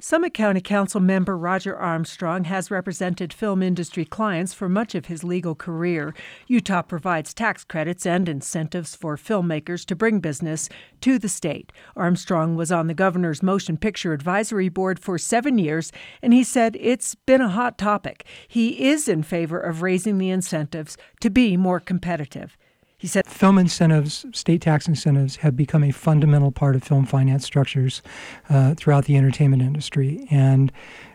Summit County Council member Roger Armstrong has represented film industry clients for much of his legal career. Utah provides tax credits and incentives for filmmakers to bring business to the state. Armstrong was on the governor's Motion Picture Advisory Board for 7 years, and he said it's been a hot topic. He is in favor of raising the incentives to be more competitive. He said film incentives, state tax incentives, have become a fundamental part of film finance structures throughout the entertainment industry. And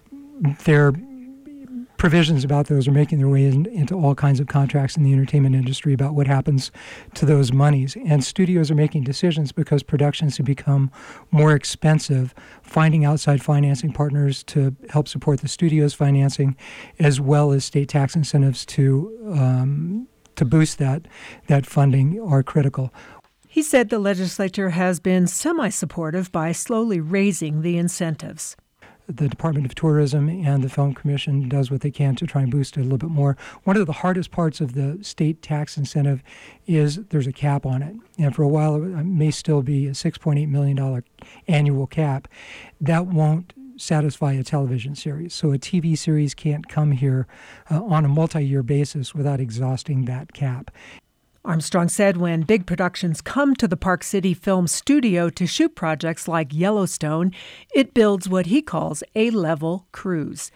their provisions about those are making their way into all kinds of contracts in the entertainment industry about what happens to those monies. And studios are making decisions because productions have become more expensive, finding outside financing partners to help support the studio's financing, as well as state tax incentives to boost that funding are critical. He said the legislature has been semi-supportive by slowly raising the incentives. The Department of Tourism and the Film Commission does what they can to try and boost it a little bit more. One of the hardest parts of the state tax incentive is there's a cap on it. And for a while, it may still be a $6.8 million annual cap. That won't satisfy a television series. So a TV series can't come here on a multi-year basis without exhausting that cap. Armstrong said when big productions come to the Park City Film Studio to shoot projects like Yellowstone, it builds what he calls A-level crews.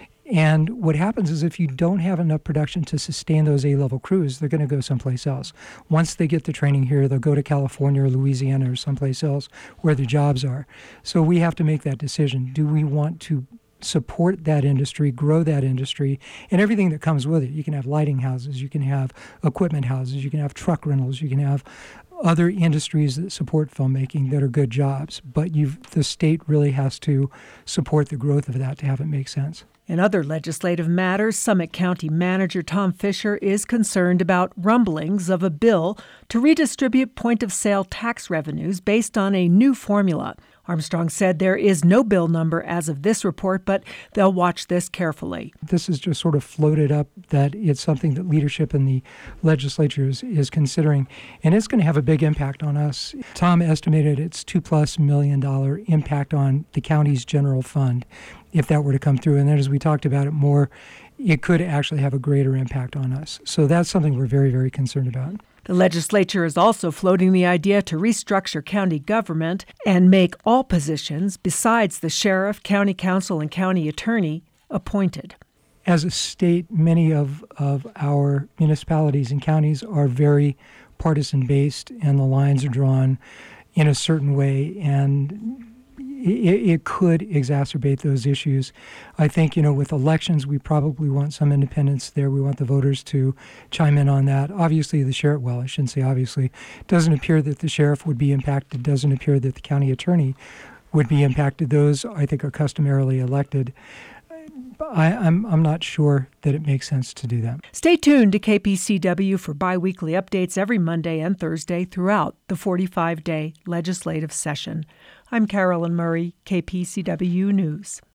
And what happens is if you don't have enough production to sustain those A-level crews, they're going to go someplace else. Once they get the training here, they'll go to California or Louisiana or someplace else where the jobs are. So we have to make that decision. Do we want to support that industry, grow that industry, and everything that comes with it? You can have lighting houses, you can have equipment houses, you can have truck rentals, you can have other industries that support filmmaking that are good jobs. But the state really has to support the growth of that to have it make sense. In other legislative matters, Summit County Manager Tom Fisher is concerned about rumblings of a bill to redistribute point-of-sale tax revenues based on a new formula. Armstrong said there is no bill number as of this report, but they'll watch this carefully. This is just sort of floated up that it's something that leadership in the legislature is considering, and it's going to have a big impact on us. Tom estimated it's $2+ million impact on the county's general fund if that were to come through. And then as we talked about it more, it could actually have a greater impact on us. So that's something we're very, very concerned about. The legislature is also floating the idea to restructure county government and make all positions besides the sheriff, county council, and county attorney appointed. As a state, many of our municipalities and counties are very partisan-based, and the lines are drawn in a certain way, and it could exacerbate those issues. I think, with elections, we probably want some independence there. We want the voters to chime in on that. Obviously, the sheriff, well, I shouldn't say obviously, it doesn't appear that the sheriff would be impacted. It doesn't appear that the county attorney would be impacted. Those, I think, are customarily elected. I'm not sure that it makes sense to do that. Stay tuned to KPCW for biweekly updates every Monday and Thursday throughout the 45-day legislative session. I'm Carolyn Murray, KPCW News.